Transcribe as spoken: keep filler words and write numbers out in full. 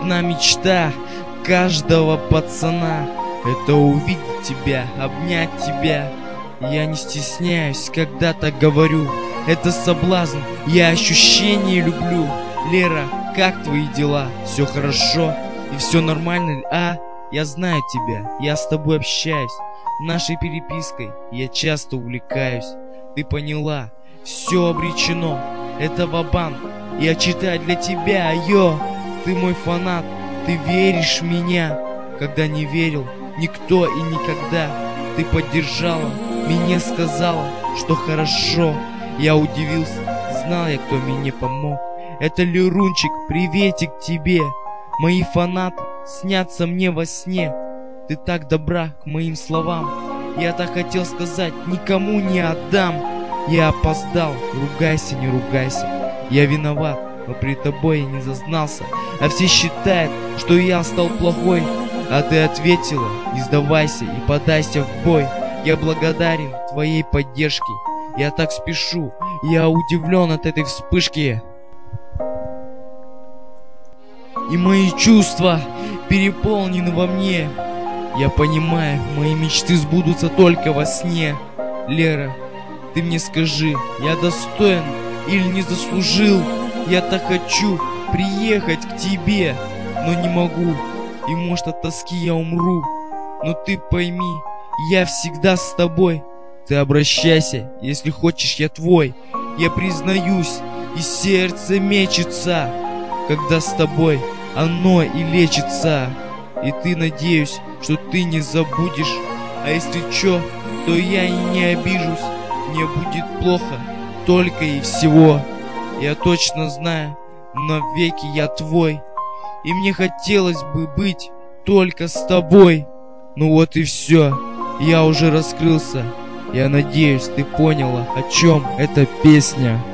одна мечта каждого пацана — это увидеть тебя, обнять тебя. Я не стесняюсь, когда так говорю. Это соблазн, я ощущения люблю. Лера, как твои дела? Все хорошо? И все нормально? А? Я знаю тебя, я с тобой общаюсь. Нашей перепиской я часто увлекаюсь. Ты поняла, все обречено. Это ва-банк, я читаю для тебя, йо. Ты мой фанат, ты веришь в меня. Когда не верил никто и никогда, ты поддержала меня, сказала, что хорошо. Я удивился, знал я, кто мне помог. Это Лерунчик, приветик тебе. Мои фанаты снятся мне во сне. Ты так добра к моим словам. Я так хотел сказать, никому не отдам. Я опоздал, ругайся, не ругайся. Я виноват, но при тобой я не зазнался. А все считают, что я стал плохой. А ты ответила, не сдавайся и подайся в бой. Я благодарен твоей поддержке. Я так спешу, я удивлен от этой вспышки. И мои чувства переполнены во мне. Я понимаю, мои мечты сбудутся только во сне. Лера, ты мне скажи, я достоин или не заслужил? Я так хочу приехать к тебе, но не могу. И может от тоски я умру. Но ты пойми, я всегда с тобой. Ты обращайся, если хочешь, я твой. Я признаюсь, и сердце мечется, когда с тобой оно и лечится. И ты, надеюсь, что ты не забудешь. А если чё, то я и не обижусь. Мне будет плохо только и всего. Я точно знаю, навеки я твой. И мне хотелось бы быть только с тобой. Ну вот и все, я уже раскрылся. Я надеюсь, ты поняла, о чем эта песня.